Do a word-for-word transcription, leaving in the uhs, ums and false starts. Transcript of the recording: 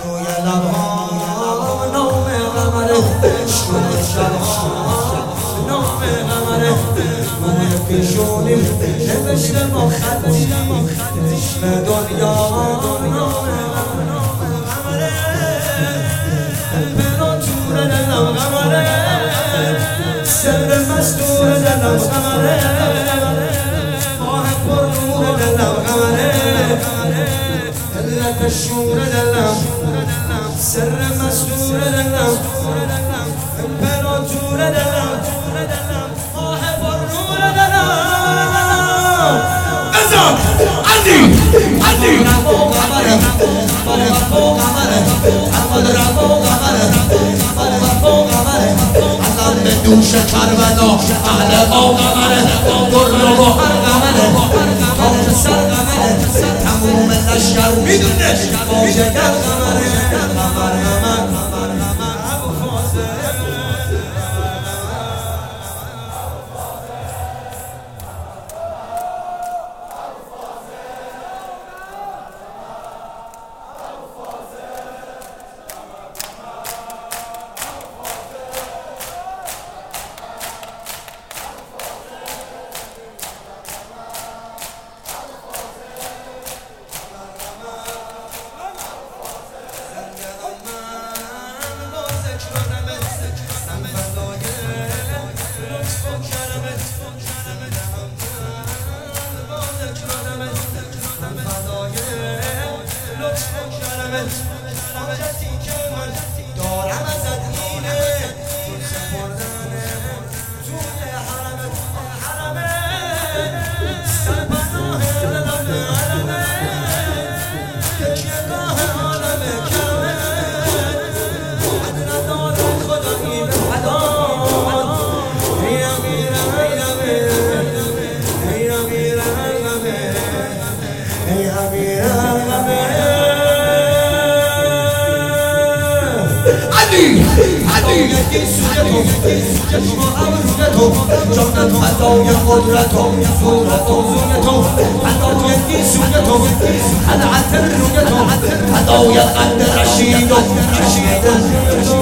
روی لبها نام قمره، روی شبها نام قمره، روی پیشونی نوشته با خطی عشق دنیا نام قمره، قلب نور دلم قمره، سر مستور دلم قمره، ماه پر نور دلم قمره، علت شور دلم، سر مستور دلم، امپراتور دلم، ماه پر نور دلم. بزن عزی عزی به دوش کربلا اهل آقمره در و هر قمره تاج سر قمره تموم لشکر میدونه موجه در قمره قمر قمر دارم ازت اینه سپردنه توی حرمه حرمه سرپناه دلم حرمه یکی راه عالمه کرمه حد نداره خدا این حدا ای امیره ای امیره ای امیره ای امیره علی علی یکی سوی تو چشم و ابروی تو جانت و فدای قدرت و صورت و زوی تو فدای یکی سوی تو خلعت روی تو فدای قد رشید و رشید